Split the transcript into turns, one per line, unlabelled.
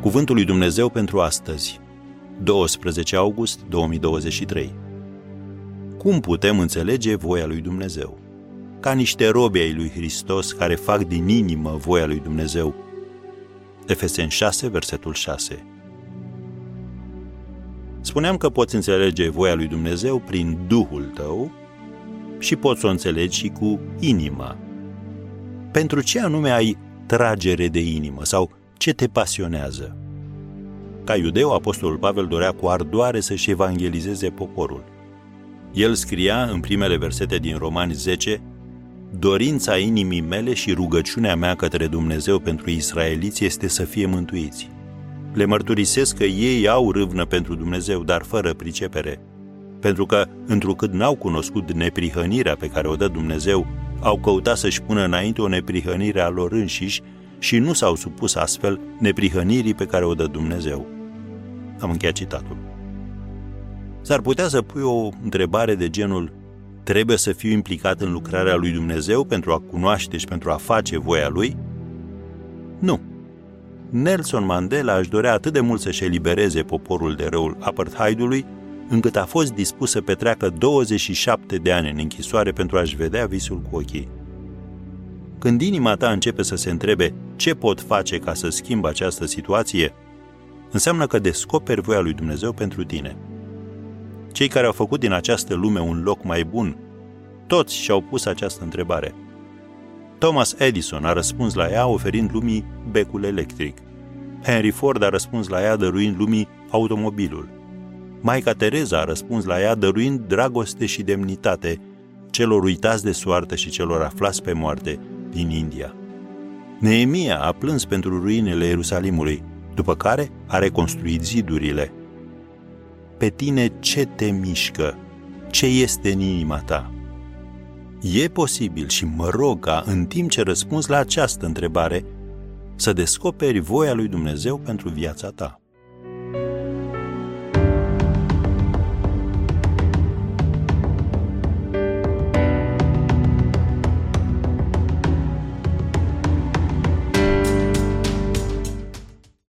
Cuvântul lui Dumnezeu pentru astăzi, 12 august 2023. Cum putem înțelege voia lui Dumnezeu? Ca niște robi ai lui Hristos care fac din inimă voia lui Dumnezeu. Efeseni 6, versetul 6. Spuneam că poți înțelege voia lui Dumnezeu prin Duhul tău și poți să o înțelegi și cu inima. Pentru ce anume ai tragere de inimă sau ce te pasionează? Ca iudeu, apostolul Pavel dorea cu ardoare să-și evangelizeze poporul. El scria în primele versete din Romani 10: dorința inimii mele și rugăciunea mea către Dumnezeu pentru israeliți este să fie mântuiți. Le mărturisesc că ei au râvnă pentru Dumnezeu, dar fără pricepere, pentru că, întrucât n-au cunoscut neprihănirea pe care o dă Dumnezeu, au căutat să-și pună înainte o neprihănire a lor înșiși și nu s-au supus astfel neprihănirii pe care o dă Dumnezeu. Am încheiat citatul. S-ar putea să pui o întrebare de genul: trebuie să fiu implicat în lucrarea lui Dumnezeu pentru a cunoaște și pentru a face voia lui? Nu. Nelson Mandela își dorea atât de mult să-și elibereze poporul de răul apartheidului, încât a fost dispus să petreacă 27 de ani în închisoare pentru a-și vedea visul cu ochii. Când inima ta începe să se întrebe ce pot face ca să schimb această situație, înseamnă că descoperi voia lui Dumnezeu pentru tine. Cei care au făcut din această lume un loc mai bun, toți și-au pus această întrebare. Thomas Edison a răspuns la ea oferind lumii becul electric. Henry Ford a răspuns la ea dăruind lumii automobilul. Maica Tereza a răspuns la ea dăruind dragoste și demnitate celor uitați de soartă și celor aflați pe moarte din India. Neemia a plâns pentru ruinele Ierusalimului, după care a reconstruit zidurile. Pe tine ce te mișcă? Ce este în inima ta? E posibil și mă rog ca, în timp ce răspunzi la această întrebare, să descoperi voia lui Dumnezeu pentru viața ta.